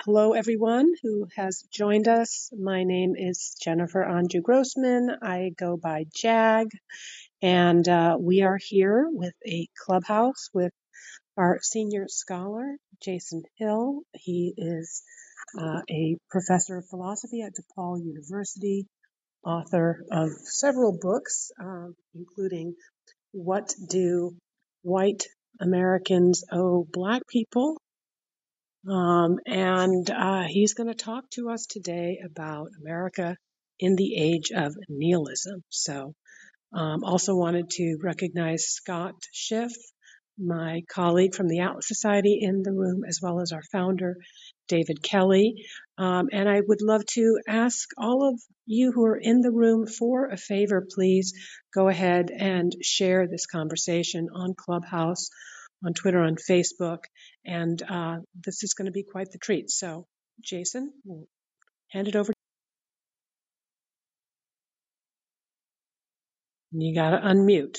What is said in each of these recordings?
Hello, everyone who has joined us. My name is Jennifer Anju Grossman. I go by JAG, and we are here with a clubhouse with our senior scholar, Jason Hill. He is a professor of philosophy at DePaul University, author of several books, including What Do White Americans Owe Black People? He's going to talk to us today about America in the age of nihilism. So, also wanted to recognize Scott Schiff, my colleague from the Atlas Society in the room, as well as our founder, David Kelly. And I would love to ask all of you who are in the room for a favor, please go ahead and share this conversation on Clubhouse, on Twitter, on Facebook, and this is going to be quite the treat. So, Jason, we'll hand it over. You got to unmute.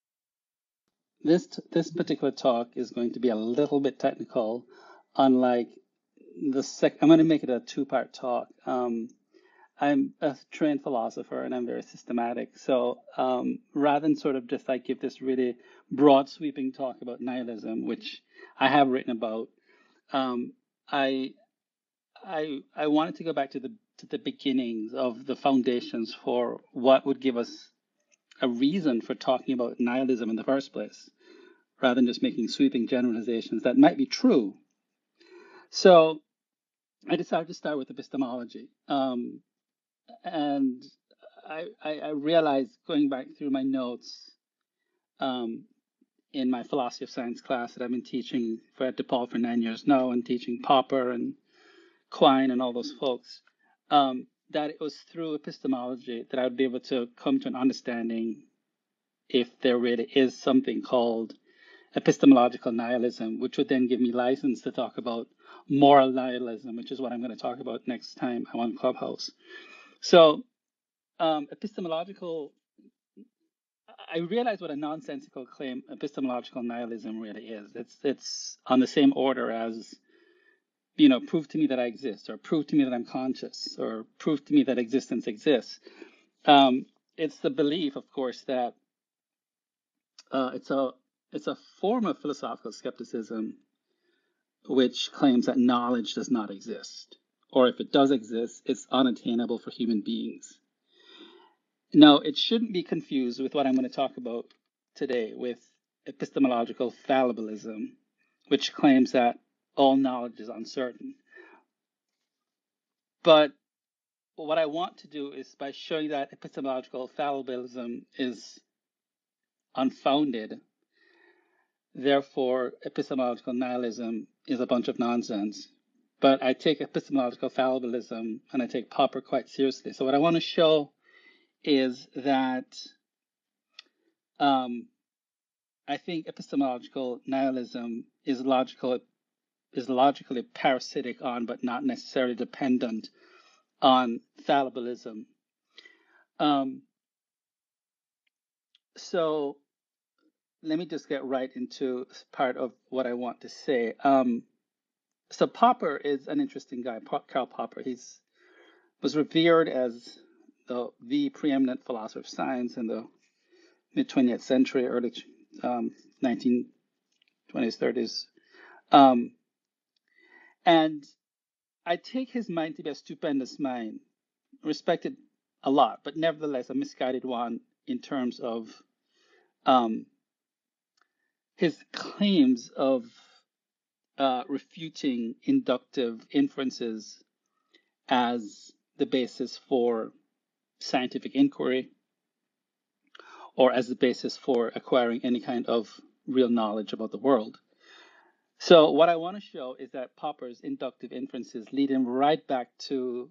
This particular talk is going to be a little bit technical, unlike I'm going to make it a two-part talk. I'm a trained philosopher and I'm very systematic. So rather than sort of just like give this really broad sweeping talk about nihilism, which I have written about, um, I I wanted to go back to the beginnings of the foundations for what would give us a reason for talking about nihilism in the first place, rather than just making sweeping generalizations that might be true. So I decided to start with epistemology. And I realized going back through my notes um, in my philosophy of science class that I've been teaching at DePaul for 9 years now and teaching Popper and Quine and all those folks, that it was through epistemology that I would be able to come to an understanding if there really is something called epistemological nihilism, which would then give me license to talk about moral nihilism, which is what I'm going to talk about next time I'm on Clubhouse. So epistemological, I realize what a nonsensical claim epistemological nihilism really is. It's on the same order as, prove to me that I exist, or prove to me that I'm conscious, or prove to me that existence exists. It's the belief, of course, that it's a form of philosophical skepticism which claims that knowledge does not exist, or if it does exist, it's unattainable for human beings. Now, it shouldn't be confused with what I'm going to talk about today with epistemological fallibilism, which claims that all knowledge is uncertain. But what I want to do is by showing that epistemological fallibilism is unfounded, therefore epistemological nihilism is a bunch of nonsense. But I take epistemological fallibilism and I take Popper quite seriously. So what I want to show is that I think epistemological nihilism is logically parasitic on, but not necessarily dependent on fallibilism. So let me just get right into part of what I want to say. So Popper is an interesting guy, Karl Popper. Was revered as the preeminent philosopher of science in the mid 20th century, early 1920s, 30s. And I take his mind to be a stupendous mind, respected a lot, but nevertheless a misguided one in terms of his claims of refuting inductive inferences as the basis for scientific inquiry or as the basis for acquiring any kind of real knowledge about the world. So what I want to show is that Popper's inductive inferences lead him right back to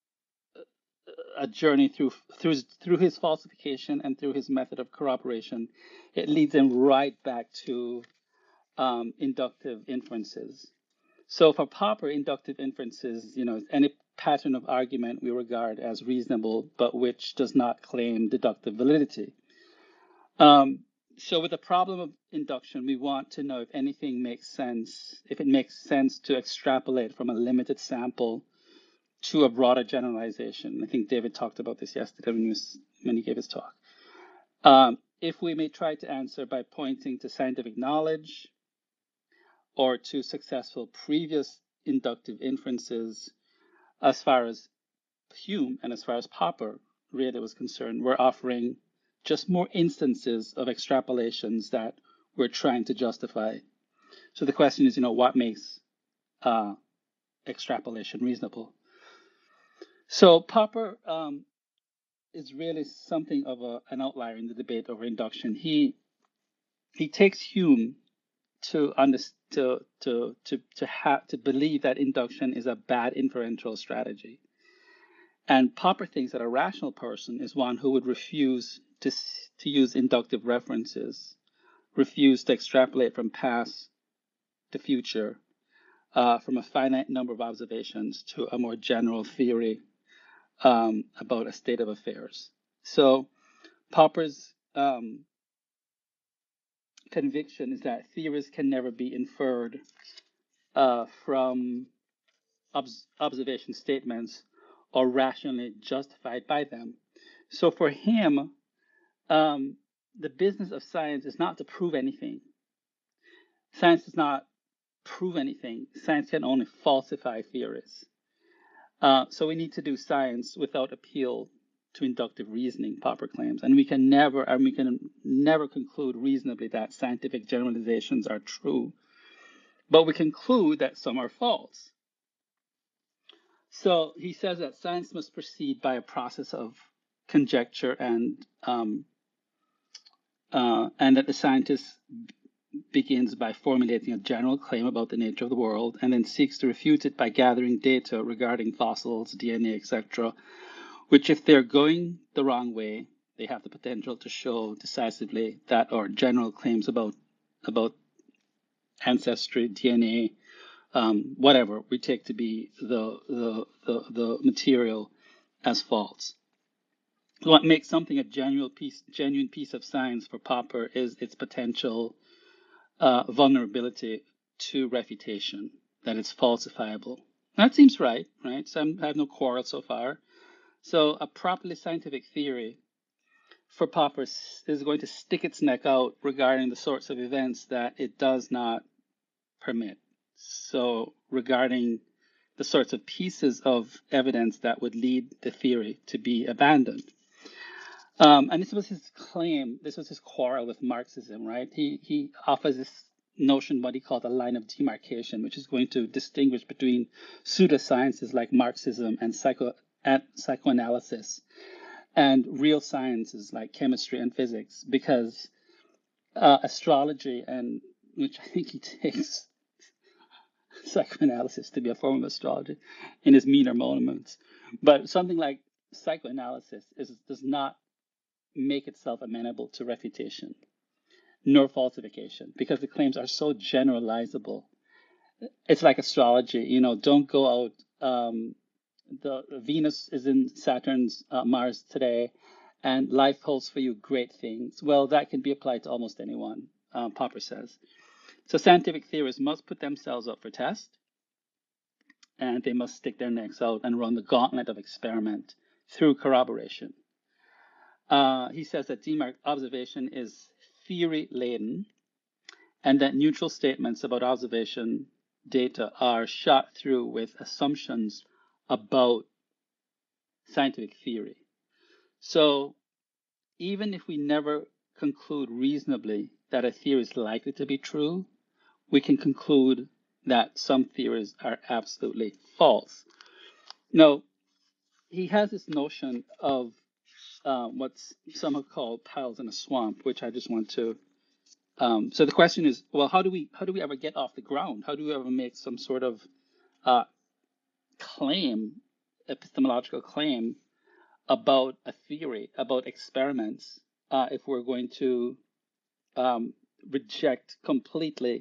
a journey through his falsification and through his method of corroboration. It leads him right back to inductive inferences. So for Popper, inductive inferences, any pattern of argument we regard as reasonable, but which does not claim deductive validity. So with the problem of induction, we want to know if anything makes sense, if it makes sense to extrapolate from a limited sample to a broader generalization. I think David talked about this yesterday when he gave his talk. If we may try to answer by pointing to scientific knowledge or to successful previous inductive inferences, as far as Hume and as far as Popper really was concerned, we're offering just more instances of extrapolations that we're trying to justify. So the question is, what makes extrapolation reasonable? So Popper is really something of an outlier in the debate over induction. He takes Hume to believe that induction is a bad inferential strategy. And Popper thinks that a rational person is one who would refuse to use inductive references, refuse to extrapolate from past to future, from a finite number of observations to a more general theory about a state of affairs. So Popper's conviction is that theories can never be inferred from observation statements or rationally justified by them. So for him, the business of science is not to prove anything. Science does not prove anything. Science can only falsify theories. So we need to do science without appeal to inductive reasoning, Popper claims, and we can never conclude reasonably that scientific generalizations are true, but we conclude that some are false. So he says that science must proceed by a process of conjecture and that the scientist begins by formulating a general claim about the nature of the world and then seeks to refute it by gathering data regarding fossils, DNA, etc., which, if they're going the wrong way, they have the potential to show decisively that our general claims about ancestry, DNA, whatever we take to be the material as false. What makes something a genuine piece of science for Popper is its potential vulnerability to refutation, that it's falsifiable. That seems right? So I have no quarrel so far. So a properly scientific theory for Popper is going to stick its neck out regarding the sorts of events that it does not permit. So regarding the sorts of pieces of evidence that would lead the theory to be abandoned. And this was his claim, this was his quarrel with Marxism, right? He offers this notion, what he called a line of demarcation, which is going to distinguish between pseudosciences like Marxism and psychoanalysis and real sciences like chemistry and physics, because astrology, and which I think he takes psychoanalysis to be a form of astrology in his meaner moments, but something like psychoanalysis does not make itself amenable to refutation nor falsification because the claims are so generalizable. It's like astrology, don't go out. The Venus is in Saturn's Mars today, and life holds for you great things. Well, that can be applied to almost anyone, Popper says. So scientific theorists must put themselves up for test, and they must stick their necks out and run the gauntlet of experiment through corroboration. He says that observation is theory-laden, and that neutral statements about observation data are shot through with assumptions about scientific theory. So even if we never conclude reasonably that a theory is likely to be true, we can conclude that some theories are absolutely false. Now, he has this notion of what some have called piles in a swamp, which I just want to. So the question is, well, how do we ever get off the ground? How do we ever make some sort of claim, epistemological claim about a theory, about experiments, if we're going to reject completely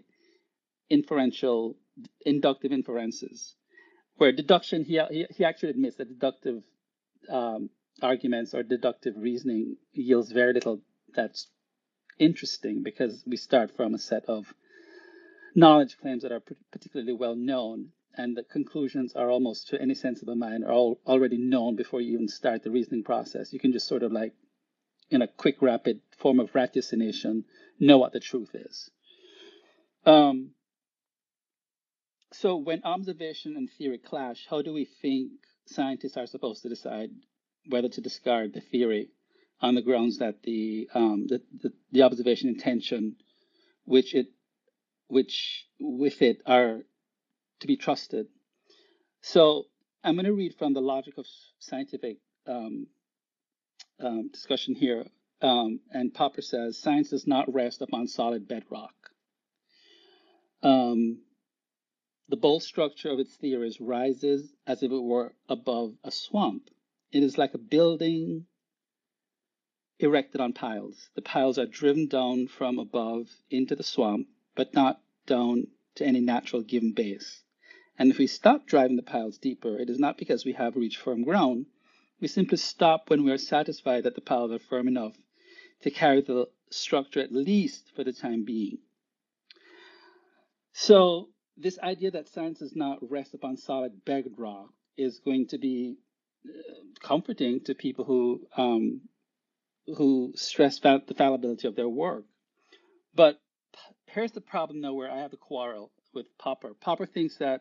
inductive inferences, where deduction, he actually admits that deductive arguments or deductive reasoning yields very little that's interesting because we start from a set of knowledge claims that are particularly well known, and the conclusions are almost, to any sensible mind, are all already known before you even start the reasoning process. You can just sort of like, in a quick, rapid form of ratiocination, know what the truth is. So when observation and theory clash, how do we think scientists are supposed to decide whether to discard the theory on the grounds that the observation intention, which with it are to be trusted? So I'm going to read from the Logic of Scientific discussion here. And Popper says, science does not rest upon solid bedrock. The bold structure of its theories rises as if it were above a swamp. It is like a building erected on piles. The piles are driven down from above into the swamp, but not down to any natural given base. And if we stop driving the piles deeper, it is not because we have reached firm ground. We simply stop when we are satisfied that the piles are firm enough to carry the structure, at least for the time being. So this idea that science does not rest upon solid bedrock is going to be comforting to people who stress the fallibility of their work. But here's the problem, though, where I have a quarrel with Popper. Popper thinks that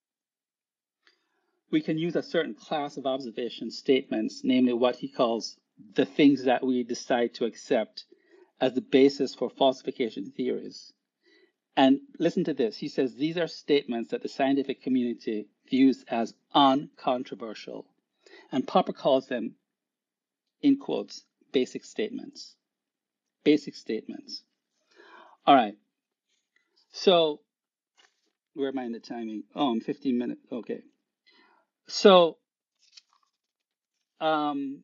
we can use a certain class of observation statements, namely what he calls the things that we decide to accept as the basis for falsification theories. And listen to this. He says these are statements that the scientific community views as uncontroversial. And Popper calls them, in quotes, basic statements. Basic statements. All right. So where am I in the timing? Oh, I'm 15 minutes. Okay. So I'm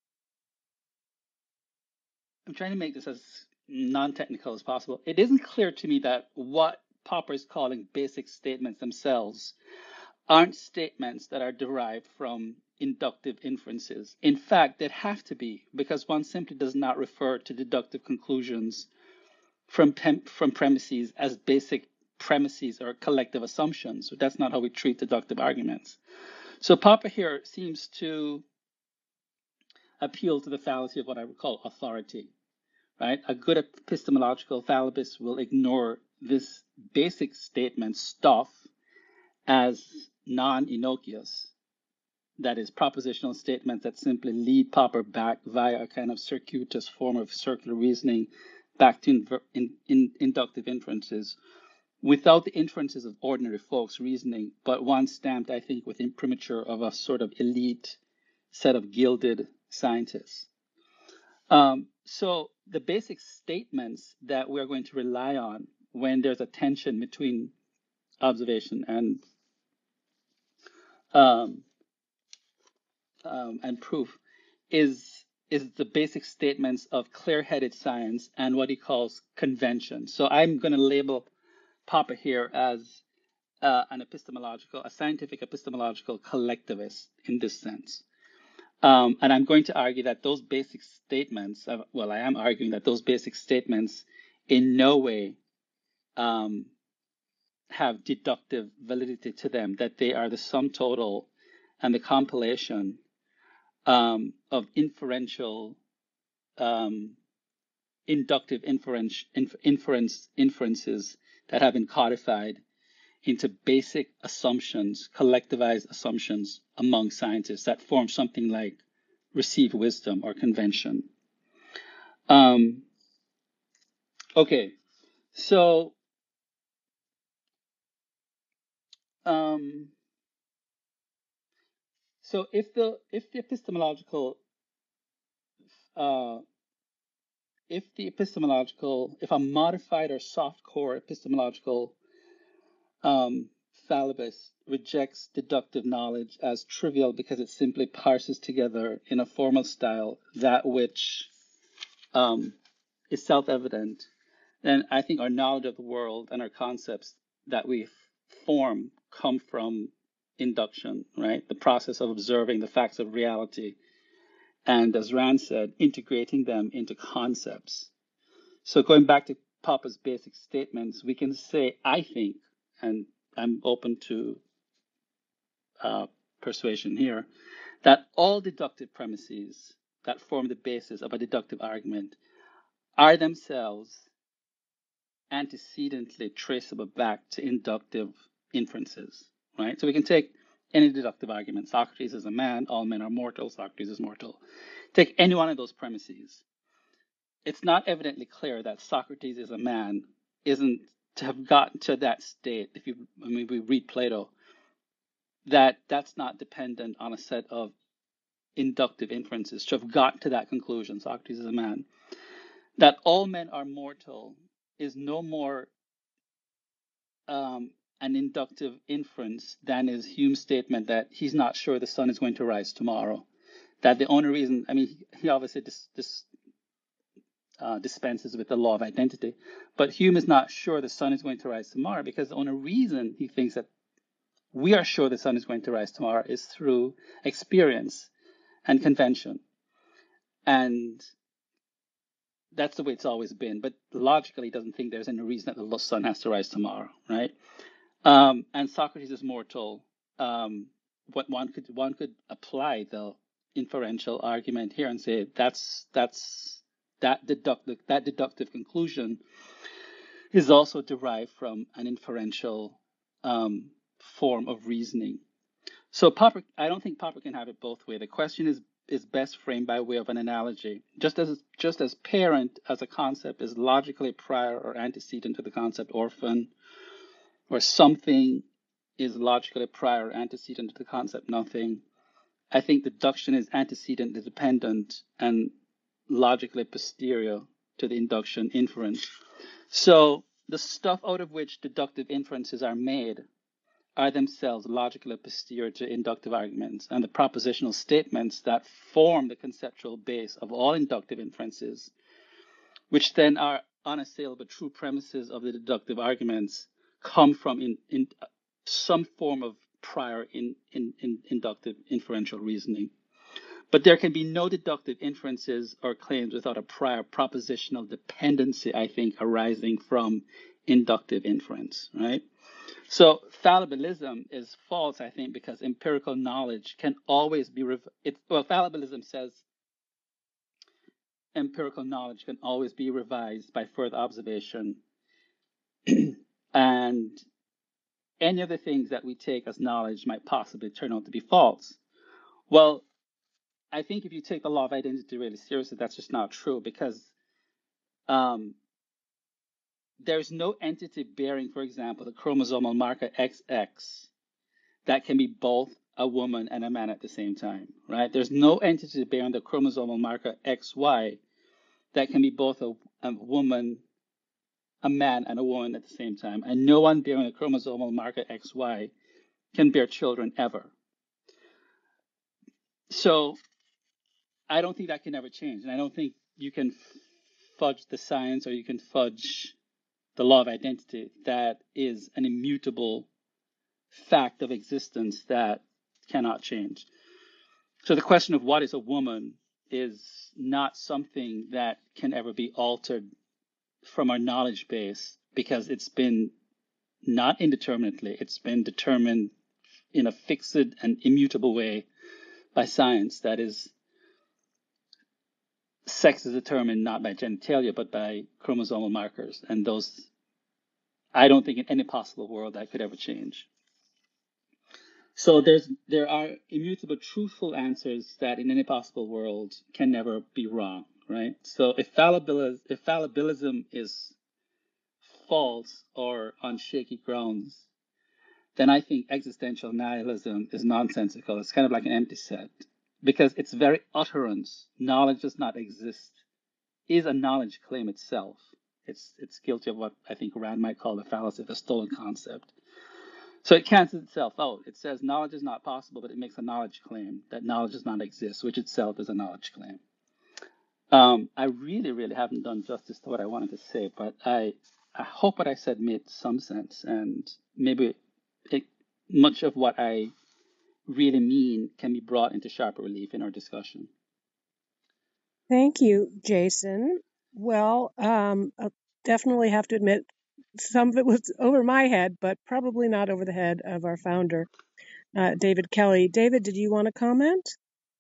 trying to make this as non-technical as possible. It isn't clear to me that what Popper is calling basic statements themselves aren't statements that are derived from inductive inferences. In fact, they have to be, because one simply does not refer to deductive conclusions from premises as basic premises or collective assumptions. So that's not how we treat deductive arguments. So Popper here seems to appeal to the fallacy of what I would call authority, right? A good epistemological fallibist will ignore this basic statement stuff as non-innocuous. That is, propositional statements that simply lead Popper back via a kind of circuitous form of circular reasoning back to inductive inferences, without the inferences of ordinary folks' reasoning, but one stamped, I think, with imprimatur of a sort of elite set of gilded scientists. So the basic statements that we're going to rely on when there's a tension between observation and proof is the basic statements of clear-headed science and what he calls convention. So I'm going to label Popper here as a scientific epistemological collectivist in this sense. And I'm going to argue that those basic statements, I am arguing that those basic statements in no way have deductive validity to them, that they are the sum total and the compilation of inferential, inductive inferences that have been codified into basic assumptions, collectivized assumptions among scientists that form something like received wisdom or convention. Okay, so if the epistemological if a modified or soft core epistemological fallibist rejects deductive knowledge as trivial because it simply parses together in a formal style that which is self-evident, then I think our knowledge of the world and our concepts that we form come from induction, right? The process of observing the facts of reality, and as Rand said, integrating them into concepts. So going back to Popper's basic statements, we can say, I think, and I'm open to persuasion here, that all deductive premises that form the basis of a deductive argument are themselves antecedently traceable back to inductive inferences, right? So we can take any deductive argument. Socrates is a man, all men are mortal, Socrates is mortal. Take any one of those premises. It's not evidently clear that Socrates is a man isn't to have gotten to that state. We read Plato, that's not dependent on a set of inductive inferences to have gotten to that conclusion. Socrates is a man. That all men are mortal is no more an inductive inference than is Hume's statement that he's not sure the sun is going to rise tomorrow. That the only reason, he obviously dispenses with the law of identity, but Hume is not sure the sun is going to rise tomorrow because the only reason he thinks that we are sure the sun is going to rise tomorrow is through experience and convention. And that's the way it's always been. But logically, he doesn't think there's any reason that the sun has to rise tomorrow, right? And Socrates is mortal. What one could apply the inferential argument here and say that deductive conclusion is also derived from an inferential form of reasoning. So Popper, I don't think Popper can have it both ways. The question is best framed by way of an analogy. Just as parent as a concept is logically prior or antecedent to the concept orphan, or something is logically prior or antecedent to the concept nothing, I think deduction is antecedently dependent and logically posterior to the induction inference. So the stuff out of which deductive inferences are made are themselves logically posterior to inductive arguments, and the propositional statements that form the conceptual base of all inductive inferences, which then are unassailable true premises of the deductive arguments, come from in some form of prior inductive inferential reasoning. But there can be no deductive inferences or claims without a prior propositional dependency, I think, arising from inductive inference, right? So fallibilism is false, I think, because empirical knowledge can always be fallibilism says empirical knowledge can always be revised by further observation, and any of the things that we take as knowledge might possibly turn out to be false. Well, I think if you take the law of identity really seriously, that's just not true, because there's no entity bearing, for example, the chromosomal marker XX that can be both a woman and a man at the same time, right? There's no entity bearing the chromosomal marker XY that can be both a woman, a man, and a woman at the same time. And no one bearing a chromosomal marker XY can bear children ever. So I don't think that can ever change. And I don't think you can fudge the science or you can fudge the law of identity. That is an immutable fact of existence that cannot change. So the question of what is a woman is not something that can ever be altered from our knowledge base, because it's been not indeterminately, it's been determined in a fixed and immutable way by science. That is, sex is determined not by genitalia, but by chromosomal markers. And those, I don't think in any possible world that could ever change. So there are immutable, truthful answers that in any possible world can never be wrong, right? So if fallibilism is false or on shaky grounds, then I think existential nihilism is nonsensical. It's kind of like an empty set, because its very utterance, knowledge does not exist, is a knowledge claim itself. It's guilty of what I think Rand might call the fallacy of the stolen concept. So it cancels itself out. It says knowledge is not possible, but it makes a knowledge claim that knowledge does not exist, which itself is a knowledge claim. I really haven't done justice to what I wanted to say, but I hope what I said made some sense, and maybe much of what I really mean can be brought into sharper relief in our discussion. Thank you, Jason. Well, I definitely have to admit some of it was over my head, but probably not over the head of our founder, David Kelly. David, did you want to comment?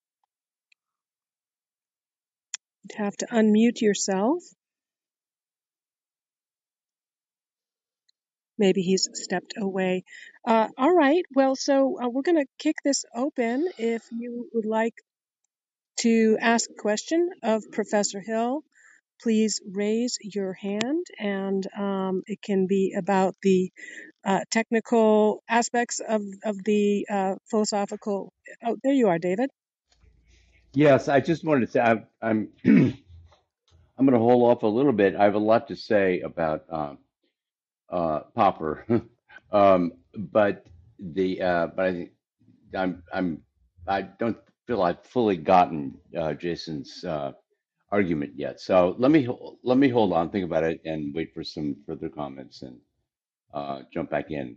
You'd have to unmute yourself. Maybe he's stepped away. All right. Well, so we're going to kick this open. If you would like to ask a question of Professor Hill, please raise your hand, and it can be about the technical aspects of the philosophical. Oh, there you are, David. Yes, I just wanted to say I'm I'm going to hold off a little bit. I have a lot to say about Popper, but I think I'm I don't feel I've fully gotten Jason's argument yet. So let me hold on, think about it, and wait for some further comments and jump back in.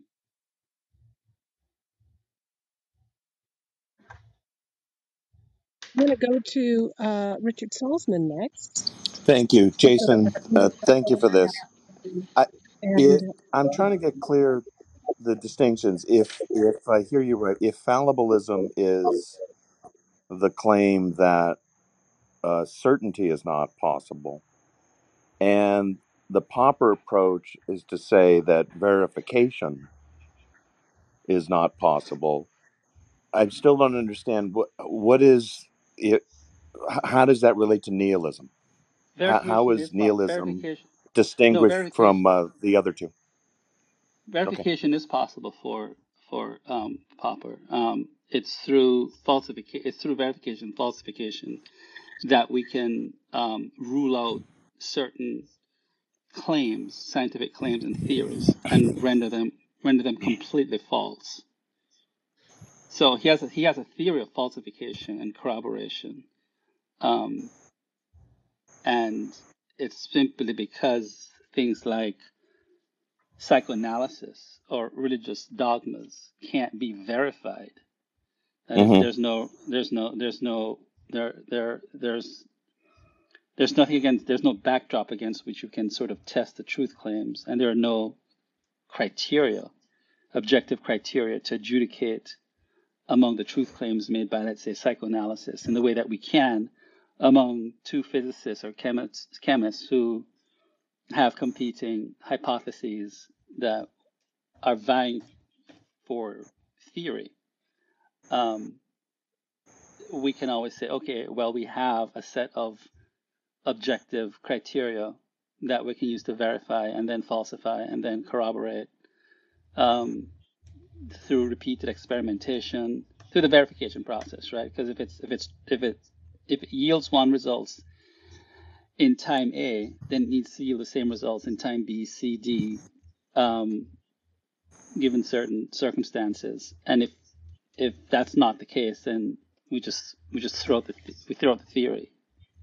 I'm going to go to Richard Salzman next. Thank you, Jason. Thank you for this. I, And it, I'm trying to get clear the distinctions. If I hear you right, if fallibilism is the claim that certainty is not possible, and the Popper approach is to say that verification is not possible, I still don't understand what is it. How does that relate to nihilism? How Verification is is possible. nihilism Verification. No, distinguished from verification. the other two? Okay. Verification is possible for Popper. It's through falsification. It's through verification, falsification, that we can rule out certain claims, scientific claims and theories, and render them completely false. So he has a theory of falsification and corroboration, um, and it's simply because things like psychoanalysis or religious dogmas can't be verified. That is, Hmm. there's nothing against, there's no backdrop against which you can sort of test the truth claims, and there are no criteria, objective criteria to adjudicate among the truth claims made by, let's say, psychoanalysis in the way that we can among two physicists or chemists who have competing hypotheses that are vying for theory. Um, we can always say, okay, well, we have a set of objective criteria that we can use to verify and then falsify and then corroborate um, through repeated experimentation, through the verification process, right? Because if it yields one results in time A, then it needs to yield the same results in time B, C, D, um, given certain circumstances. And if that's not the case, then we just throw out the theory.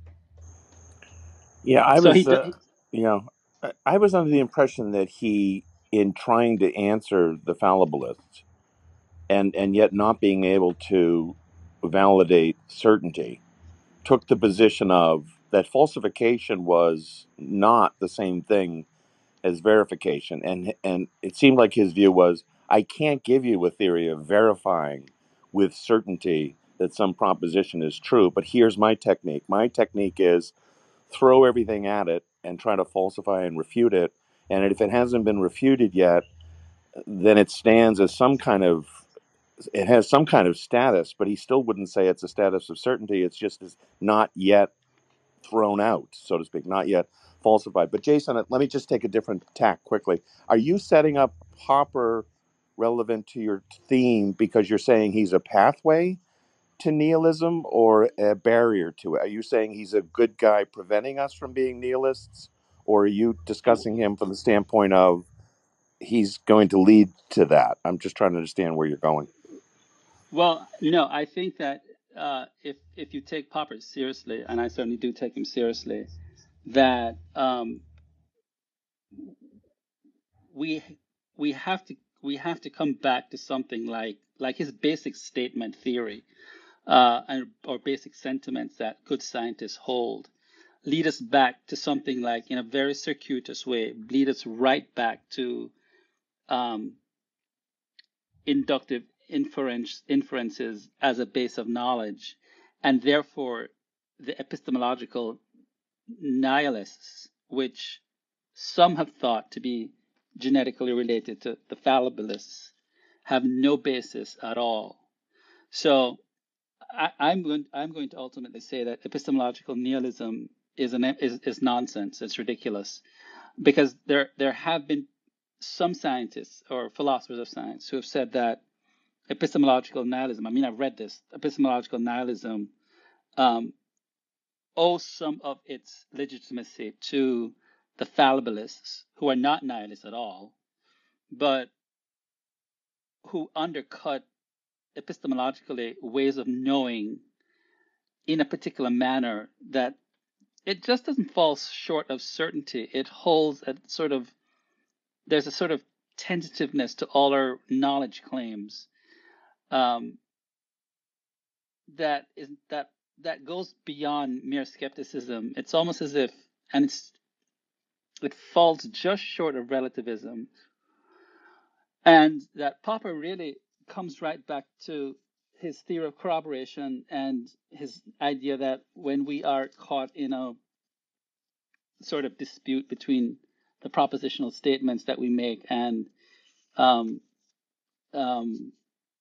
Yeah, I So was, you know, I was under the impression that he, in trying to answer the fallibilists and yet not being able to validate certainty, took the position of that falsification was not the same thing as verification, and it seemed like his view was, I can't give you a theory of verifying with certainty that some proposition is true, but here's my technique. My technique is throw everything at it and try to falsify and refute it. And if it hasn't been refuted yet, then it stands as some kind of, it has some kind of status, but he still wouldn't say it's a status of certainty. It's just is not yet thrown out, so to speak, not yet falsified. But Jason, let me just take a different tack quickly. Are you setting up Popper relevant to your theme because you're saying he's a pathway to nihilism or a barrier to it? Are you saying he's a good guy preventing us from being nihilists? Or are you discussing him from the standpoint of he's going to lead to that? I'm just trying to understand where you're going. well, no, I think that if you take Popper seriously, and I certainly do take him seriously, that we we have to we have to come back to something like his basic statement theory, and or basic sentiments that good scientists hold. lead us back to something like, in a very circuitous way, lead us right back to um, inductive inferences as a base of knowledge, and therefore the epistemological nihilists, which some have thought to be genetically related to the fallibilists, have no basis at all. So I'm going to ultimately say that epistemological nihilism is nonsense. It's ridiculous because there have been some scientists or philosophers of science who have said that epistemological nihilism. I mean, I've read this. Epistemological nihilism um, owes some of its legitimacy to the fallibilists, who are not nihilists at all, but who undercut epistemologically ways of knowing in a particular manner that it just doesn't fall short of certainty. It holds a sort of, there's a sort of tentativeness to all our knowledge claims um, that is that goes beyond mere skepticism. It's almost as if, and it falls just short of relativism, and that Popper really comes right back to his theory of corroboration and his idea that when we are caught in a sort of dispute between the propositional statements that we make and um, um,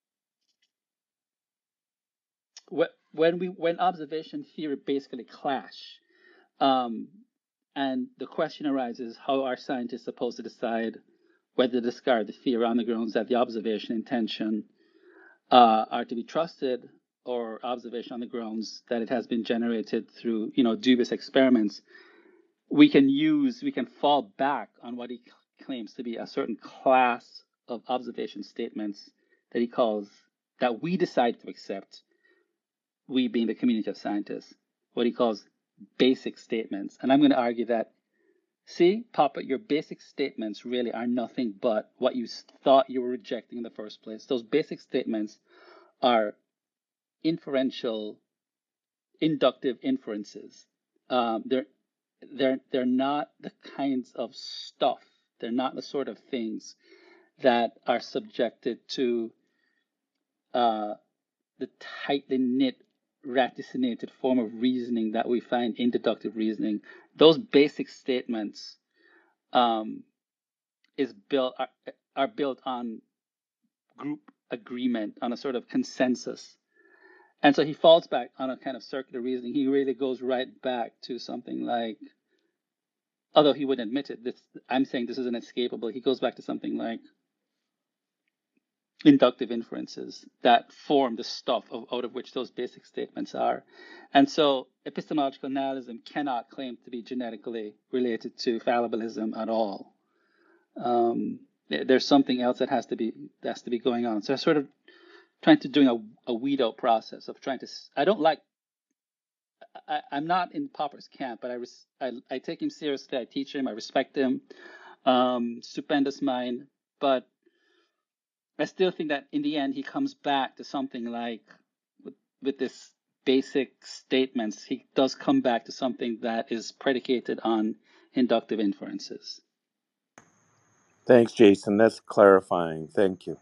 when observation theory basically clash, um, and the question arises: how are scientists supposed to decide whether to discard the theory on the grounds that the observation intention are to be trusted, or observation on the grounds that it has been generated through dubious experiments? We can fall back on what he claims to be a certain class of observation statements that he calls, that we decide to accept, we being the community of scientists, what he calls basic statements. And I'm going to argue that, see, Papa, your basic statements really are nothing but what you thought you were rejecting in the first place. Those basic statements are inferential, inductive inferences. They're not the kinds of stuff. They're not the sort of things that are subjected to uh, the tightly knit, raticinated form of reasoning that we find in deductive reasoning. Those basic statements um, are built on group agreement, on a sort of consensus. And so he falls back on a kind of circular reasoning. He really goes right back to something like, although he wouldn't admit it, I'm saying this is inescapable. He goes back to something like inductive inferences that form the stuff out of which those basic statements are. And so epistemological nihilism cannot claim to be genetically related to fallibilism at all. There's something else that has to be going on. So I'm sort of trying to doing a weed out process of trying to. I don't like. I'm not in Popper's camp, but I take him seriously. I teach him. I respect him. Stupendous mind, but I still think that in the end he comes back to something like, with this basic statements, he does come back to something that is predicated on inductive inferences. Thanks, Jason. That's clarifying. Thank you.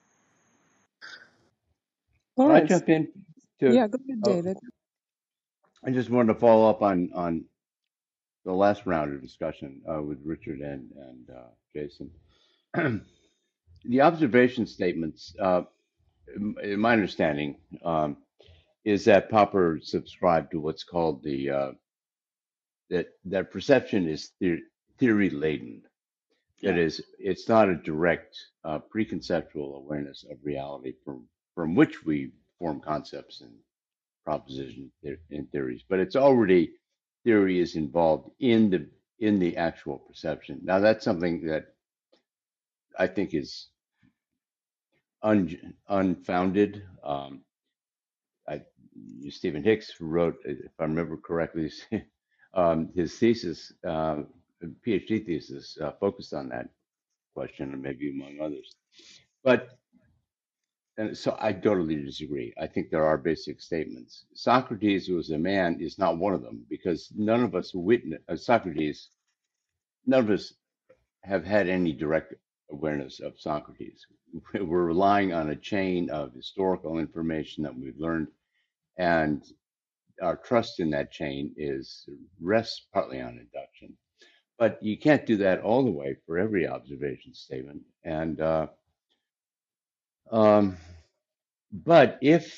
Can I Lawrence. jump in to? Yeah, go ahead, Oh, David. I just wanted to follow up on the last round of discussion with Richard and Jason. The observation statements, in my understanding, is that Popper subscribed to what's called that perception is theory laden. That Yeah. is, it's not a direct preconceptual awareness of reality from which we form concepts and propositions and theories, but it's already theory is involved in the actual perception. Now that's something that I think is unfounded. I, Stephen Hicks wrote, if I remember correctly, his thesis, PhD thesis, focused on that question, and maybe among others. But And so I totally disagree. I think there are basic statements. Socrates was a man is not one of them because none of us witness Socrates. None of us have had any direct awareness of Socrates. We're relying on a chain of historical information that we've learned, and our trust in that chain is rests partly on induction. But you can't do that all the way for every observation statement. And um, but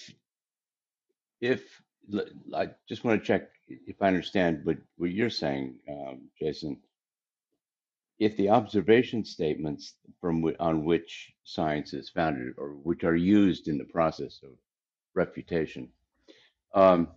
if I just want to check if I understand what you're saying, Jason, if the observation statements on which science is founded or which are used in the process of refutation um,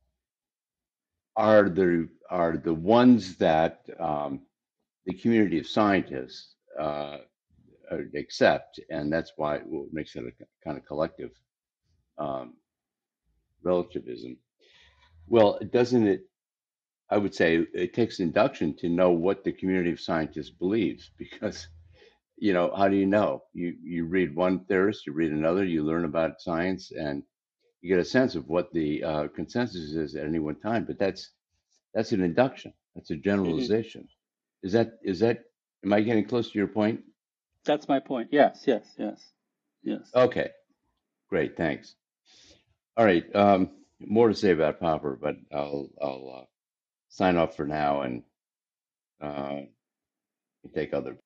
are the ones that the community of scientists accept, and that's why what makes it a kind of collective um, relativism. Well, doesn't it? I would say it takes induction to know what the community of scientists believes, because how do you know? You read one theorist, you read another, you learn about science, and you get a sense of what the consensus is at any one time. But that's an induction. That's a Hmm. generalization. Is that? Am I getting close to your point? That's my point. Yes, yes, yes, yes. Okay, great, thanks. All right, more to say about Popper, but I'll sign off for now and uh, take other.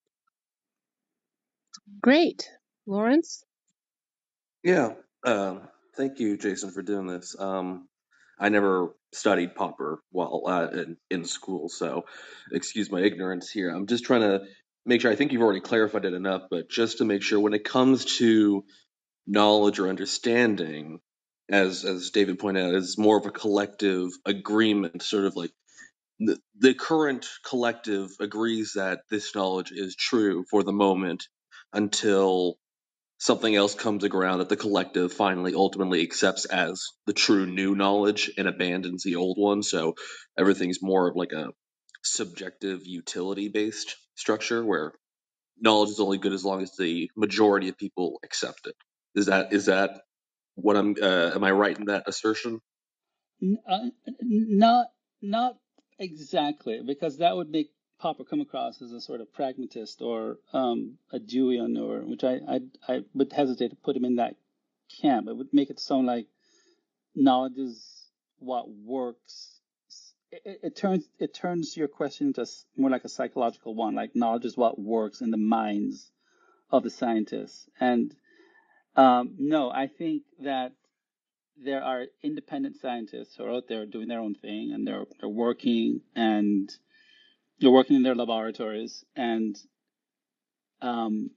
Great. Lawrence? Yeah. Thank you, Jason, for doing this. I never studied Popper while in school, so excuse my ignorance here. I'm just trying to make sure. I think you've already clarified it enough, but just to make sure, when it comes to knowledge or understanding, as David pointed out, is more of a collective agreement, sort of like the current collective agrees that this knowledge is true for the moment until something else comes around that the collective finally ultimately accepts as the true new knowledge and abandons the old one. So everything's more of like a subjective utility based structure where knowledge is only good as long as the majority of people accept it. Is that what I'm am I right in that assertion? Not exactly, because that would make Popper come across as a sort of pragmatist or a Deweyan, or which I would hesitate to put him in that camp. It would make it sound like knowledge is what works. It turns your question into more like a psychological one, like knowledge is what works in the minds of the scientists. And no, I think that there are independent scientists who are out there doing their own thing, and they're working, and they're working in their laboratories, and um,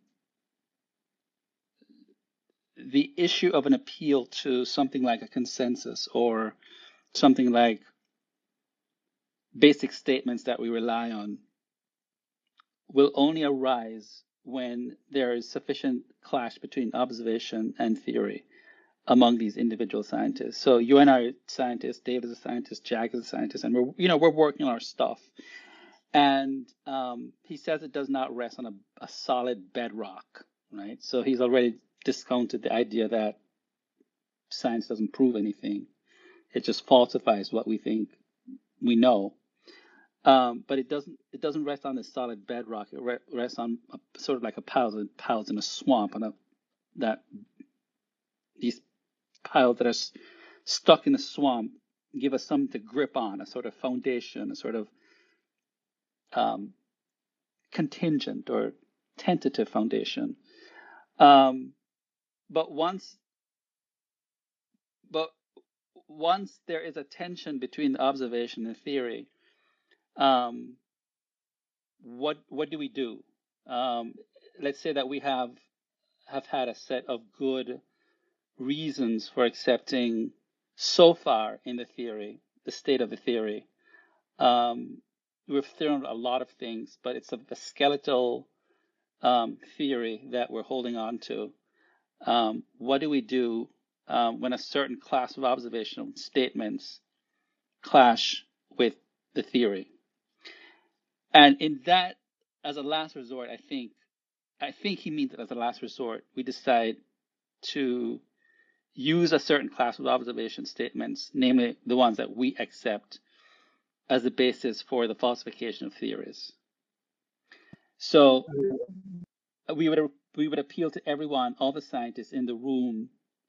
the issue of an appeal to something like a consensus or something like basic statements that we rely on will only arise when there is sufficient clash between observation and theory among these individual scientists. So you and I are scientists, Dave is a scientist, Jack is a scientist, and we're working on our stuff. And he says it does not rest on a solid bedrock, right? So he's already discounted the idea that science doesn't prove anything. It just falsifies what we think we know. But it doesn't rest on a solid bedrock. It rests on sort of like a piles in a swamp, and that these piles that are stuck in the swamp give us something to grip on, a sort of foundation, a sort of um, contingent or tentative foundation. Um, but once but once there is a tension between observation and theory, um, what do we do? Um, let's say that we have had a set of good reasons for accepting so far in the theory, the state of the theory. Um, we've thrown a lot of things, but it's a skeletal theory that we're holding on to. What do we do when a certain class of observational statements clash with the theory? And in that, as a last resort, I think he means that as a last resort, we decide to use a certain class of observation statements, namely the ones that we accept as the basis for the falsification of theories. So we would appeal to everyone, all the scientists in the room,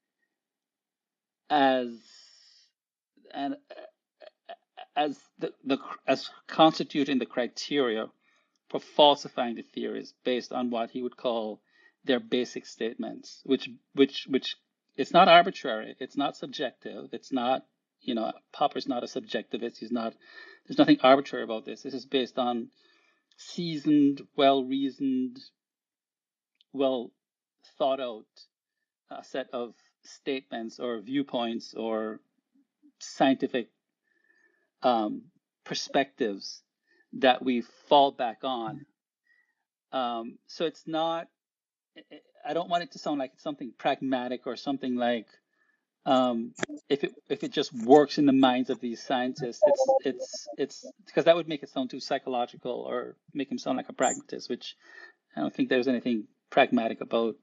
as and as as constituting the criteria for falsifying the theories based on what he would call their basic statements, which it's not arbitrary, it's not subjective, it's not, Popper's not a subjectivist, there's nothing arbitrary about this. This is based on seasoned, well-reasoned, well thought out set of statements or viewpoints or scientific perspectives that we fall back on. So it's not, I don't want it to sound like it's something pragmatic or something like if it just works in the minds of these scientists. It's because that would make it sound too psychological or make him sound like a pragmatist, which I don't think there's anything pragmatic about.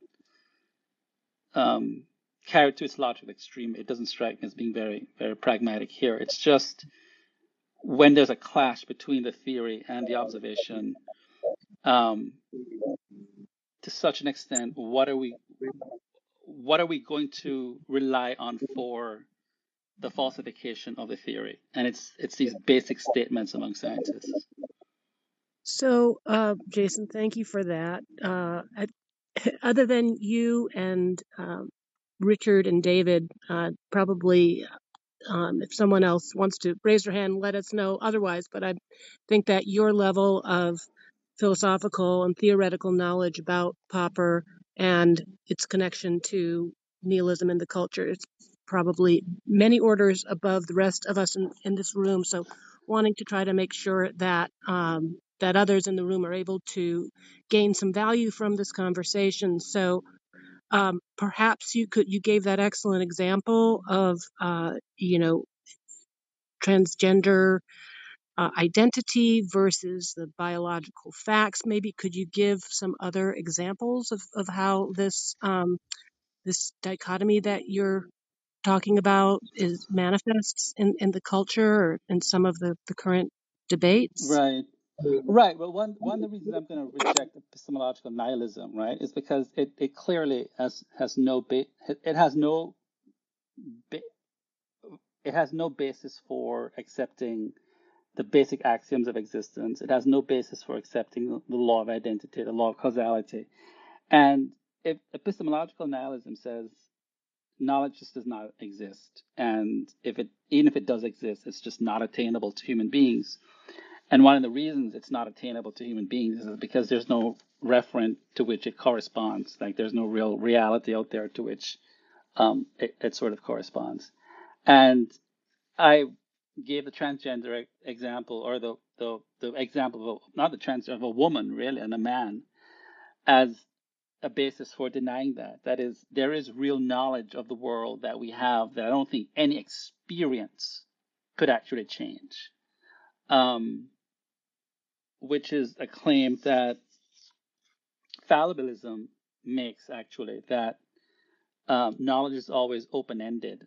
Carried to its logical extreme, it doesn't strike me as being very, very pragmatic here. It's just when there's a clash between the theory and the observation, to such an extent, what are we going to rely on for the falsification of the theory? And it's these basic statements among scientists. So, Jason, thank you for that. Other than you and Richard and David, probably if someone else wants to raise their hand, let us know otherwise. But I think that your level of philosophical and theoretical knowledge about Popper and its connection to nihilism in the culture is probably many orders above the rest of us in this room. So wanting to try to make sure that that others in the room are able to gain some value from this conversation. So perhaps you gave that excellent example of, transgender identity versus the biological facts. Maybe could you give some other examples of how this this dichotomy that you're talking about is manifests in the culture or in some of the current debates? Right. Right. Well, one of the reasons I'm going to reject epistemological nihilism, right, is because it clearly has no it has no it has no basis for accepting the basic axioms of existence. It has no basis for accepting the law of identity, the law of causality. And if epistemological nihilism says knowledge just does not exist, and even if it does exist, it's just not attainable to human beings. And one of the reasons it's not attainable to human beings is because there's no referent to which it corresponds. Like there's no real reality out there to which it sort of corresponds. And I gave the transgender example, or the example of not the transgender, of a woman really and a man, as a basis for denying that. That is, there is real knowledge of the world that we have that I don't think any experience could actually change. Which is a claim that fallibilism makes, actually, that knowledge is always open-ended.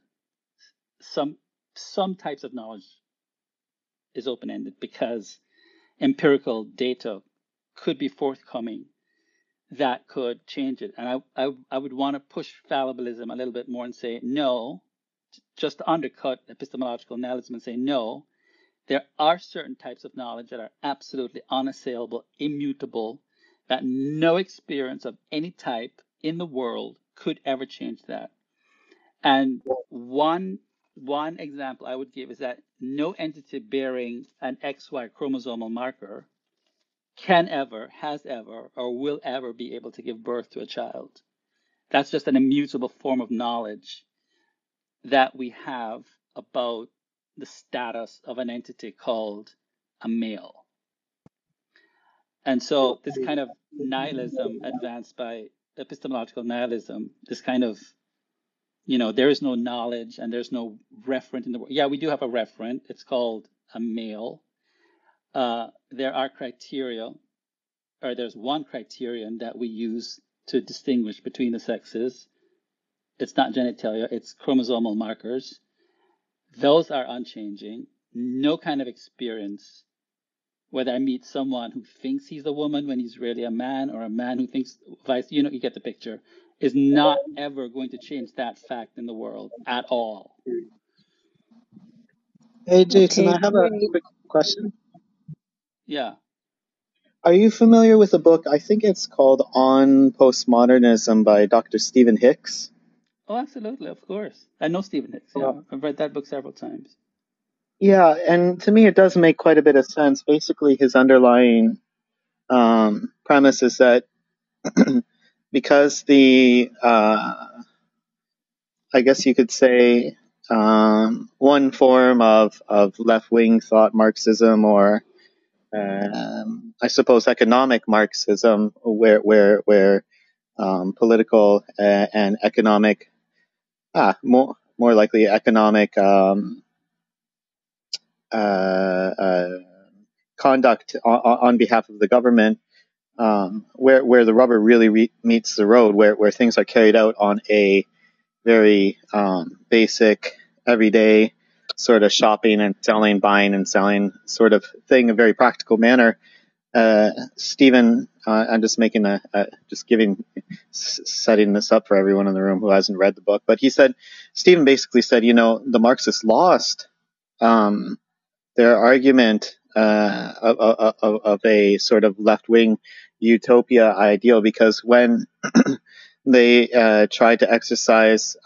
Some types of knowledge is open-ended because empirical data could be forthcoming that could change it. And I would want to push fallibilism a little bit more and say no, just to undercut epistemological nihilism and say no, there are certain types of knowledge that are absolutely unassailable, immutable, that no experience of any type in the world could ever change that. And one example I would give is that no entity bearing an XY chromosomal marker can ever, has ever, or will ever be able to give birth to a child. That's just an immutable form of knowledge that we have about the status of an entity called a male. And so this kind of nihilism advanced by epistemological nihilism, this kind of, there is no knowledge and there's no referent in the world. Yeah, we do have a referent. It's called a male. There are criteria, or there's one criterion that we use to distinguish between the sexes, It's not genitalia, it's chromosomal markers. Those are unchanging. No kind of experience, whether I meet someone who thinks he's a woman when he's really a man, or a man who thinks vice, you get the picture, is not ever going to change that fact in the world at all. Hey, Jason, Okay, I have a great. quick question. Yeah. Are you familiar with a book? I think it's called On Postmodernism by Dr. Stephen Hicks. Oh, absolutely, of course. I know Stephen Hicks, Uh, yeah. I've read that book several times. yeah, and to me, it does make quite a bit of sense. Basically, his underlying premise is that because I guess you could say, one form of left wing thought, Marxism, or I suppose economic Marxism, where political and economic, more likely economic uh, uh, conduct on behalf of the government, where the rubber really meets the road, where things are carried out on a very basic, everyday sort of shopping and selling, buying and selling sort of thing, a very practical manner. Stephen, I'm just making setting this up for everyone in the room who hasn't read the book, but Stephen basically said, the Marxists lost their argument of a sort of left-wing utopia ideal, because when they tried to exercise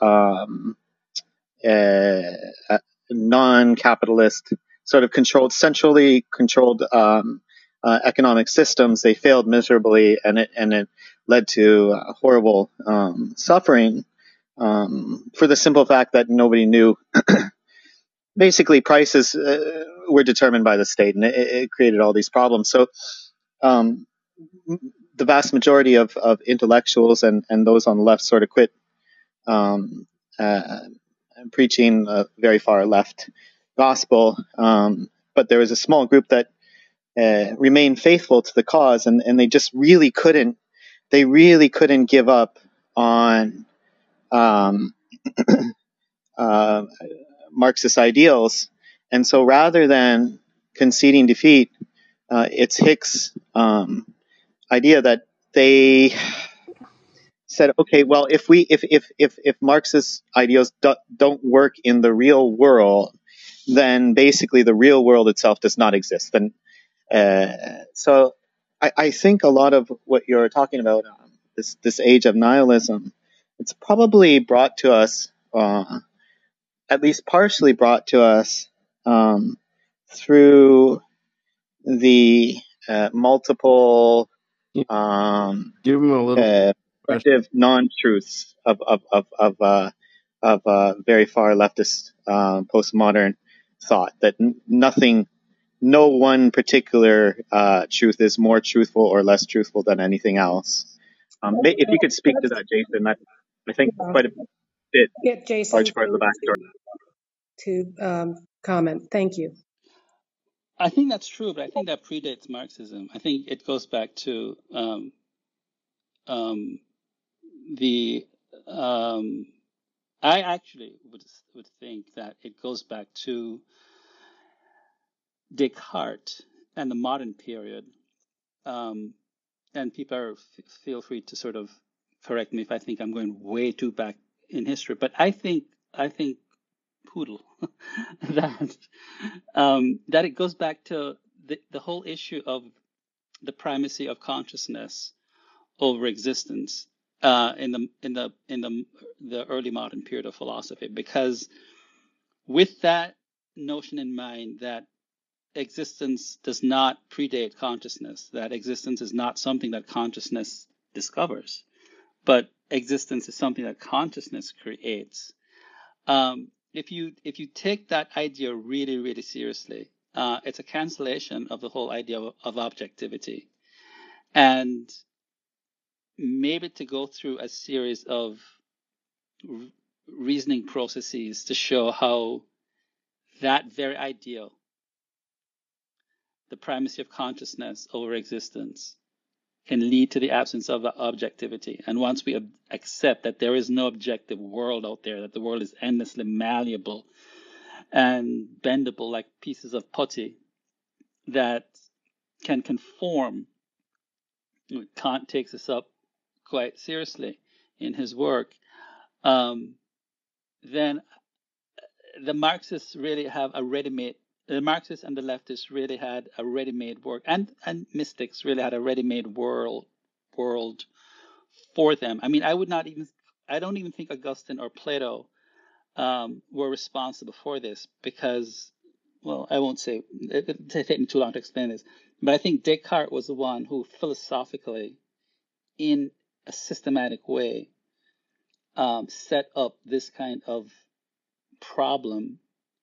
non-capitalist, sort of centrally controlled economic systems, they failed miserably, and it led to horrible suffering, for the simple fact that nobody knew. Basically, prices were determined by the state, and it created all these problems. So um, the vast majority of intellectuals and those on the left sort of quit um, uh, preaching a very far left gospel. But there was a small group that remained faithful to the cause, and they just really couldn't give up on um, uh, Marxist ideals. And so rather than conceding defeat, it's Hicks' idea that they said, okay, well, if Marxist ideals don't work in the real world, then basically the real world itself does not exist. And so I think a lot of what you're talking about, this age of nihilism, it's probably brought to us, at least partially brought to us, through the multiple Give him a little pressure. effective non-truths of very far leftist postmodern thought, that no one particular truth is more truthful or less truthful than anything else. If you could speak to that, Jason, I think quite a bit, Get large Jason part of the backstory. to comment. Thank you. I think that's true, but I think that predates Marxism. I think it goes back to um, the. I actually would think that it goes back to Descartes and the modern period. And people feel free to sort of correct me if I think I'm going way too back in history. But I think poodle that that it goes back to the whole issue of the primacy of consciousness over existence in the early modern period of philosophy, because with that notion in mind that existence does not predate consciousness, that existence is not something that consciousness discovers, but existence is something that consciousness creates. If you take that idea really, really seriously, it's a cancellation of the whole idea of objectivity, and maybe to go through a series of reasoning processes to show how that very ideal, the primacy of consciousness over existence, can lead to the absence of objectivity. And once we accept that there is no objective world out there, that the world is endlessly malleable and bendable like pieces of putty that can conform, Kant takes this up quite seriously in his work, then the Marxists really have a ready-made, the Marxists and the leftists really had a ready-made work, and mystics really had a ready-made world for them. I mean, I don't even think Augustine or Plato were responsible for this because, well, I won't say, it'll take me too long to explain this, but I think Descartes was the one who philosophically, in a systematic way, set up this kind of problem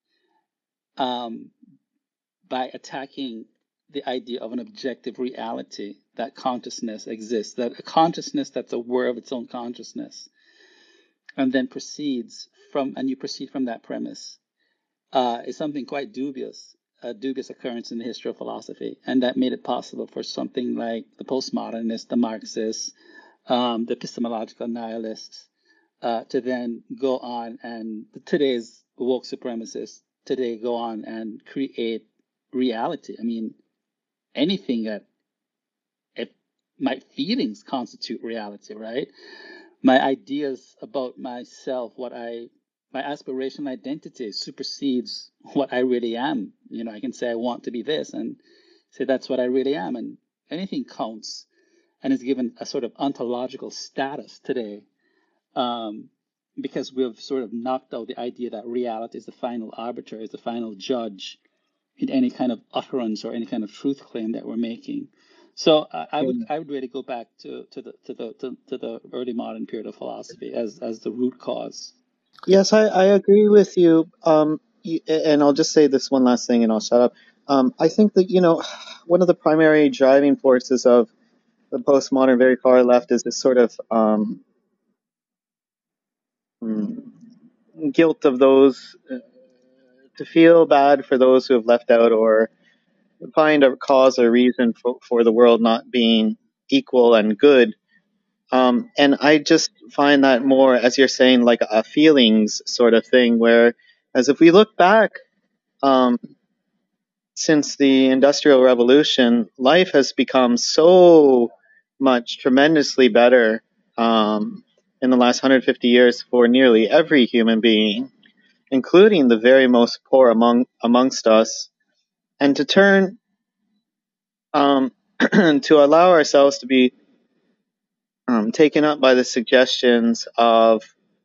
by attacking the idea of an objective reality, that consciousness exists, that a consciousness that's aware of its own consciousness, and then you proceed from that premise, is something quite dubious, a dubious occurrence in the history of philosophy. And that made it possible for something like the postmodernists, the Marxists, the epistemological nihilists, to then go on, and today's woke supremacists today go on and create reality. I mean, anything that, if my feelings constitute reality, right? My ideas about myself, my aspirational identity supersedes what I really am. I can say I want to be this and say that's what I really am, and anything counts and is given a sort of ontological status today, because we've sort of knocked out the idea that reality is the final arbiter, is the final judge in any kind of utterance or any kind of truth claim that we're making. So I would really go back to the early modern period of philosophy as the root cause. Yes, I agree with you. And I'll just say this one last thing and I'll shut up. I think that, one of the primary driving forces of the postmodern very far left is this sort of guilt of those, to feel bad for those who have left out, or find a cause or reason for the world not being equal and good. And I just find that more, as you're saying, like a feelings sort of thing, where as if we look back, since the Industrial Revolution, life has become so much tremendously better in the last 150 years for nearly every human being, including the very most poor amongst us. And to turn to allow ourselves to be taken up by the suggestions of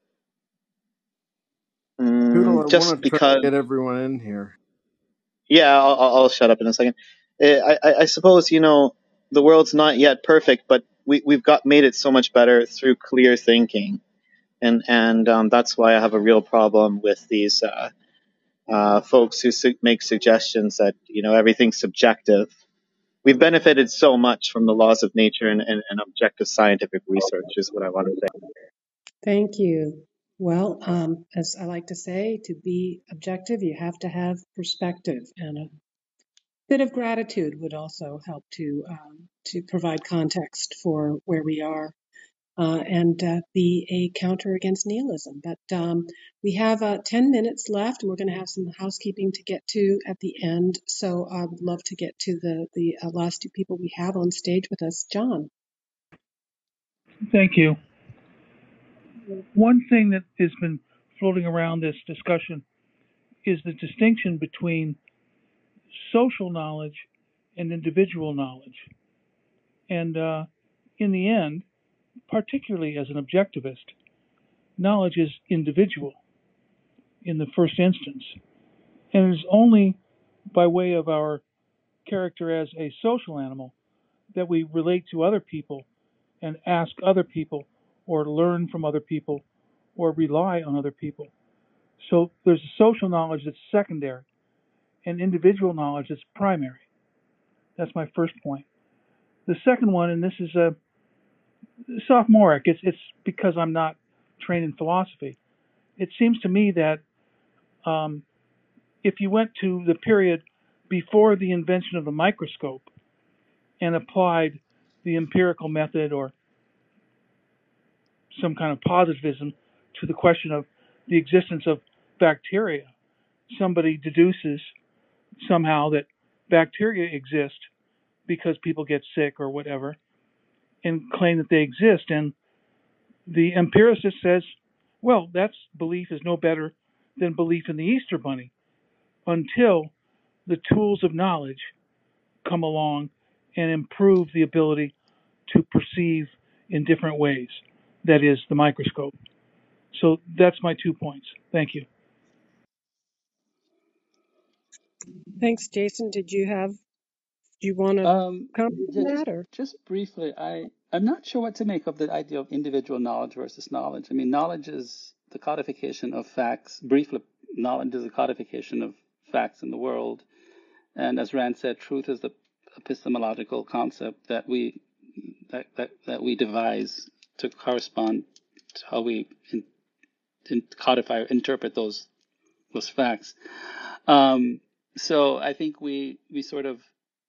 Poodle, I just want to try to because. get everyone in here. Yeah, I'll shut up in a second. I suppose, the world's not yet perfect, but we've made it so much better through clear thinking, and that's why I have a real problem with these folks who make suggestions that everything's subjective. We've benefited so much from the laws of nature and objective scientific research, is what I want to say. Thank you. Well, as I like to say, to be objective, you have to have perspective, and a bit of gratitude would also help to provide context for where we are, and be a counter against nihilism. But we have 10 minutes left, and we're going to have some housekeeping to get to at the end. So I would love to get to the last two people we have on stage with us. John. Thank you. One thing that has been floating around this discussion is the distinction between social knowledge and individual knowledge. And in the end, particularly as an objectivist, knowledge is individual in the first instance. And it is only by way of our character as a social animal that we relate to other people and ask other people or learn from other people or rely on other people. So there's a social knowledge that's secondary and individual knowledge that's primary. That's my first point. The second one, and this is a sophomoric, it's because I'm not trained in philosophy. It seems to me that if you went to the period before the invention of the microscope and applied the empirical method or some kind of positivism to the question of the existence of bacteria. Somebody deduces somehow that bacteria exist because people get sick or whatever and claim that they exist. And the empiricist says, well, that's belief is no better than belief in the Easter Bunny until the tools of knowledge come along and improve the ability to perceive in different ways. That is the microscope. So that's my 2 points. Thank you. Thanks, Jason. Do you want to comment on Just that or? briefly, I'm not sure what to make of the idea of individual knowledge versus knowledge. I mean, knowledge is the codification of facts. Briefly, knowledge is a codification of facts in the world. And as Rand said, truth is the epistemological concept that that we devise to correspond to how we codify, interpret those facts. So I think we sort of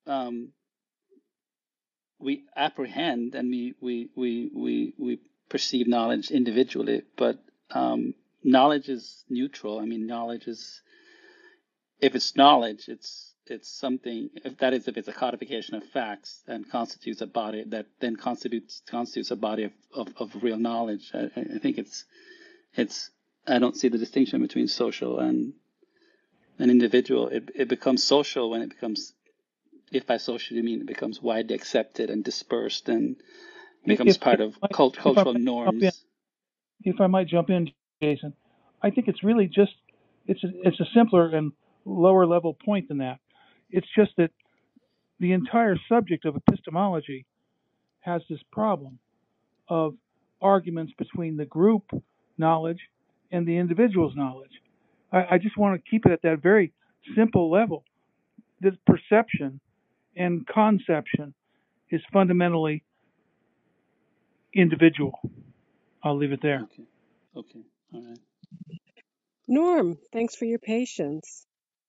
we apprehend and we perceive knowledge individually, but knowledge is neutral. I mean, knowledge is, if it's knowledge, it's something. If it's a codification of facts and constitutes a body that then constitutes a body of real knowledge. I think it's. I don't see the distinction between social and an individual. It becomes social when it becomes, if by social you mean it becomes widely accepted and dispersed and becomes part of cultural norms. If I might jump in, Jason, I think it's really just it's a simpler and lower level point than that. It's just that the entire subject of epistemology has this problem of arguments between the group knowledge and the individual's knowledge. I just want to keep it at that very simple level. That perception and conception is fundamentally individual. I'll leave it there. Okay. All right. Norm, thanks for your patience.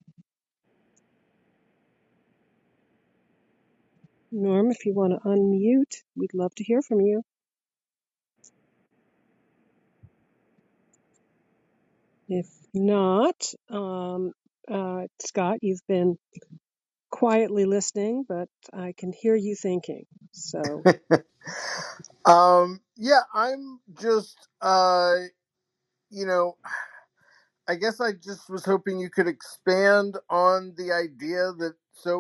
Norm, if you want to unmute, we'd love to hear from you. If not, Scott, you've been quietly listening, but I can hear you thinking. So, Yeah, I'm just you know, I guess I just was hoping you could expand on the idea that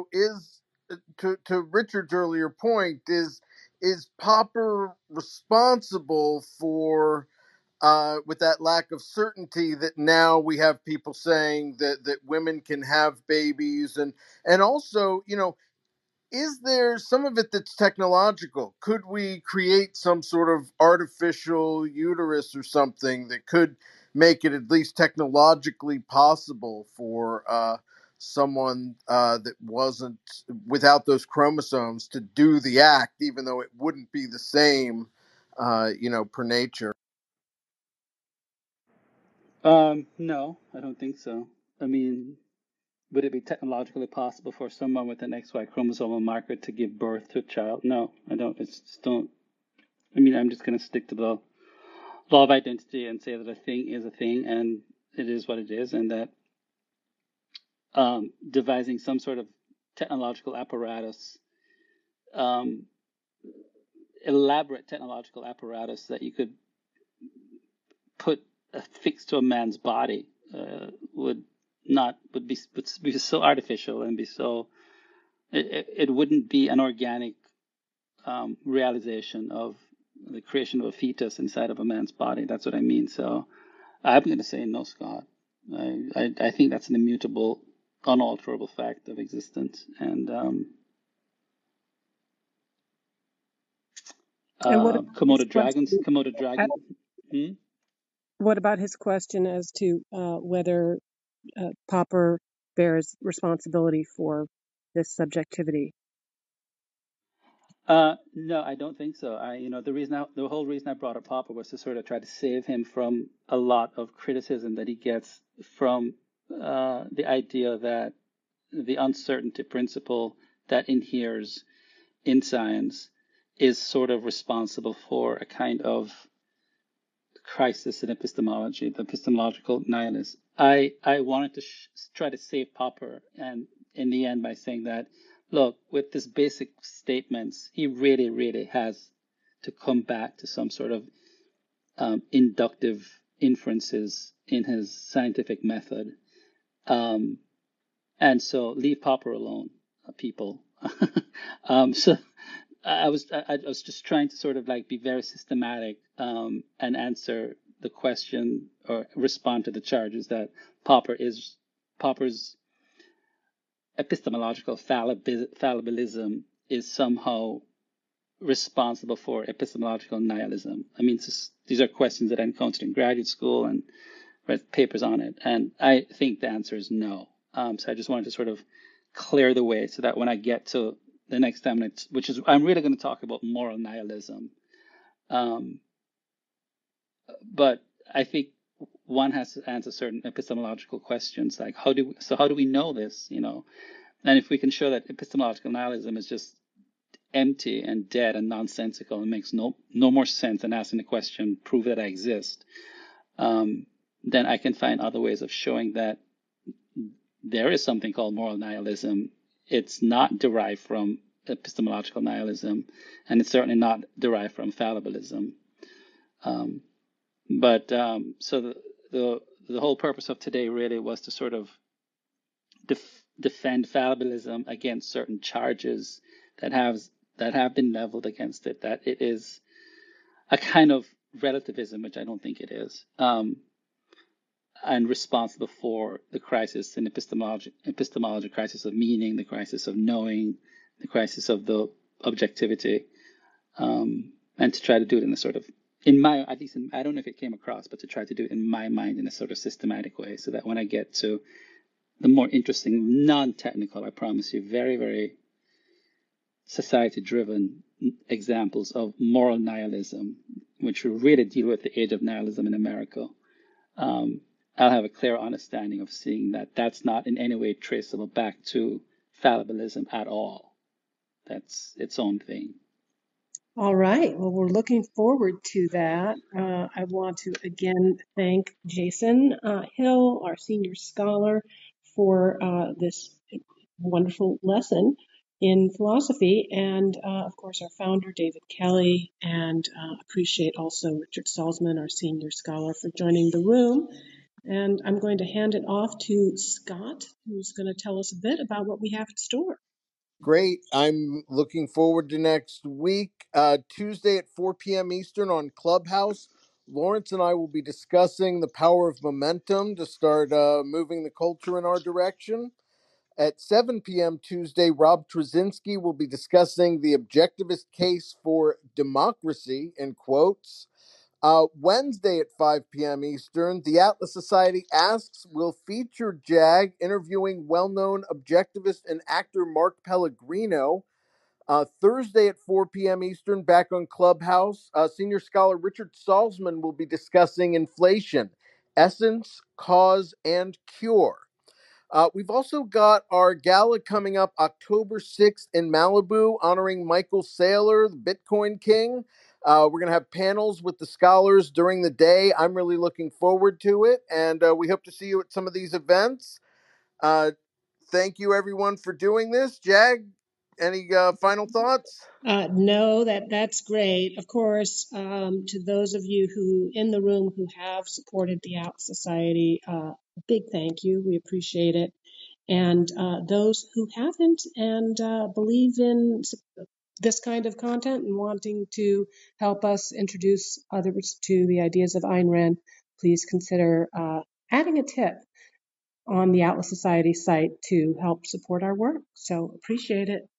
to Richard's earlier point, is Popper responsible for with that lack of certainty that now we have people saying that women can have babies, and also, is there some of it that's technological? Could we create some sort of artificial uterus or something that could make it at least technologically possible for someone that wasn't without those chromosomes to do the act, even though it wouldn't be the same, per nature? No, I don't think so. I mean, would it be technologically possible for someone with an XY chromosomal marker to give birth to a child? No, I don't. It's just don't. I mean, I'm just going to stick to the law of identity and say that a thing is a thing and it is what it is, and that devising some sort of technological apparatus, elaborate technological apparatus that you could put affixed to a man's body would be so artificial and be so it wouldn't be an organic realization of the creation of a fetus inside of a man's body. That's what I mean. So I'm going to say no, Scott. I think that's an immutable, unalterable fact of existence. And and what about his question? Komodo dragon. What about his question as to whether Popper bears responsibility for this subjectivity? No, I don't think so. The whole reason I brought up Popper was to sort of try to save him from a lot of criticism that he gets from the idea that the uncertainty principle that inheres in science is sort of responsible for a kind of crisis in epistemology, the epistemological nihilist. I wanted to try to save Popper, and in the end, by saying that, look, with this basic statements, he really, really has to come back to some sort of inductive inferences in his scientific method. Um, and so leave Popper alone, people. So I was just trying to sort of like be very systematic and answer the question or respond to the charges that Popper's epistemological fallibilism is somehow responsible for epistemological nihilism. I mean, these are questions that I encountered in graduate school and read papers on it, and I think the answer is no. So I just wanted to sort of clear the way so that when I get to the next time, which is I'm really going to talk about moral nihilism, um, but I think one has to answer certain epistemological questions like how do we know this, and if we can show that epistemological nihilism is just empty and dead and nonsensical and makes no more sense than asking the question, prove that I exist, then I can find other ways of showing that there is something called moral nihilism. It's not derived from epistemological nihilism, and it's certainly not derived from fallibilism. So the whole purpose of today really was to sort of defend fallibilism against certain charges that have been leveled against it, that it is a kind of relativism, which I don't think it is, and responsible for the crisis in epistemology, crisis of meaning, the crisis of knowing, the crisis of the objectivity, and to try to do it in a sort of, I don't know if it came across, but to try to do it in my mind in a sort of systematic way, so that when I get to the more interesting, non-technical, I promise you, very, very society-driven examples of moral nihilism, which will really deal with the age of nihilism in America, I'll have a clear understanding of seeing that that's not in any way traceable back to fallibilism at all. That's its own thing. All right. Well, we're looking forward to that. I want to again thank Jason Hill, our senior scholar, for this wonderful lesson in philosophy, and of course our founder David Kelly, and appreciate also Richard Salzman, our senior scholar, for joining the room. And I'm going to hand it off to Scott, who's going to tell us a bit about what we have in store. Great. I'm looking forward to next week, Tuesday at 4 p.m. Eastern on Clubhouse. Lawrence and I will be discussing the power of momentum to start moving the culture in our direction. At 7 p.m. Tuesday, Rob Trzynski will be discussing the objectivist case for democracy, in quotes. Wednesday at 5 p.m. Eastern, the Atlas Society Asks will feature JAG interviewing well-known objectivist and actor Mark Pellegrino. Thursday at 4 p.m. Eastern, back on Clubhouse, senior scholar Richard Salzman will be discussing inflation, essence, cause, and cure. We've also got our gala coming up October 6th in Malibu, honoring Michael Saylor, the Bitcoin King. We're going to have panels with the scholars during the day. I'm really looking forward to it, and we hope to see you at some of these events. Thank you, everyone, for doing this. Jag, any final thoughts? No, that's great. Of course, to those of you who in the room who have supported the Atlas Society, big thank you. We appreciate it. And those who haven't and believe in this kind of content and wanting to help us introduce others to the ideas of Ayn Rand, please consider adding a tip on the Atlas Society site to help support our work. So appreciate it.